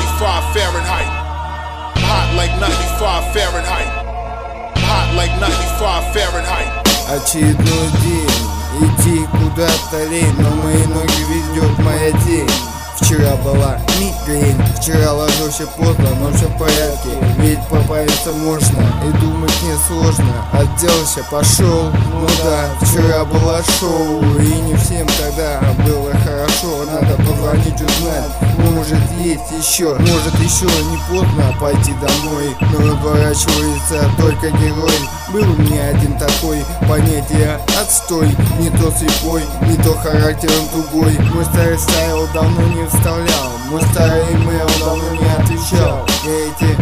95 Fahrenheit. Hot like 95 Fahrenheit. Hot like 95 Fahrenheit. Очередной день, идти куда-то лень, но мои ноги ведет моя тень. Вчера была мигрень, вчера ложился поздно, но все в порядке, ведь поправиться можно и думать несложно. Отделался, пошел, ну да, вчера было шоу, и не всем тогда было хорошо. Надо позвонить, узнать, может есть еще, может еще не поздно пойти домой. Но разворачивается только герой. Был у меня один такой, понятие отстой. Не то слепой, не то характером тугой. Мой старый стайл давно не вставлял, мой старый имейл давно не отвечал. Я эти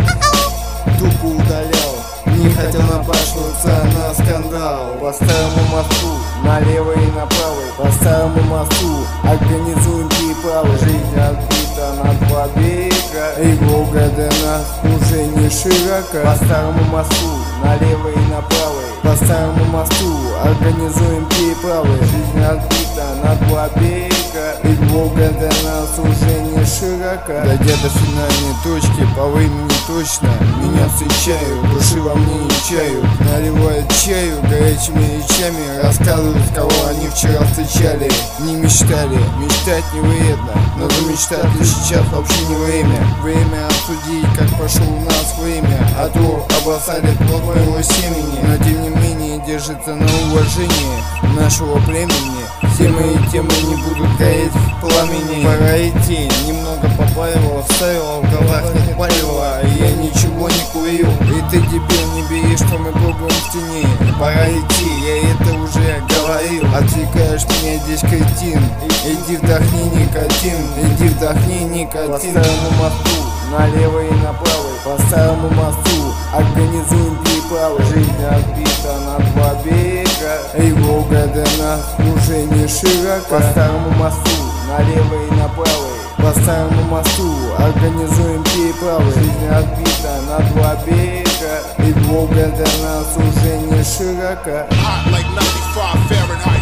тупо удалял, не хотел напрашиваться на скандал. По старому мосту, налево и направо, по старому мосту организуем переправы. Жизнь отбита на два берега, и Волга для нас уже не широко. По старому мосту, налево и направо, по старому мосту организуем переправы. Жизнь отбита на два берега, и Волга для нас уже не широко. Дойдя до финальной точки, по времени точно меня встречают, души во мне не чают. Наливают чаю горячими речами, рассказывают, кого они вчера встречали. Не мечтали, мечтать не вредно, но замечтать сейчас вообще не время. Время обсудить, как прошло у нас время, а то обоссали плод моего семени. Но тем не менее держится на уважении нашего племени. Все мои темы не будут гореть в пламени. Пора идти, немного попарила, вставила, в глазах не палила. Я ничего не курил, и ты, дебил, не бери, что мы пробуем в тени. Пора идти, я это уже говорил. Отвлекаешь меня здесь, кретин. Иди вдохни никотин, иди вдохни никотин. По старому мосту, налево и направо, по старому мосту организуем переправы. Жизнь отбита на два берега, и Волга для нас уже не широко. По старому мосту, налево и направо, по старому мосту организуем переправы. Жизнь отбита на два берега, и Волга для нас уже не широко. Hot like 95 Fahrenheit.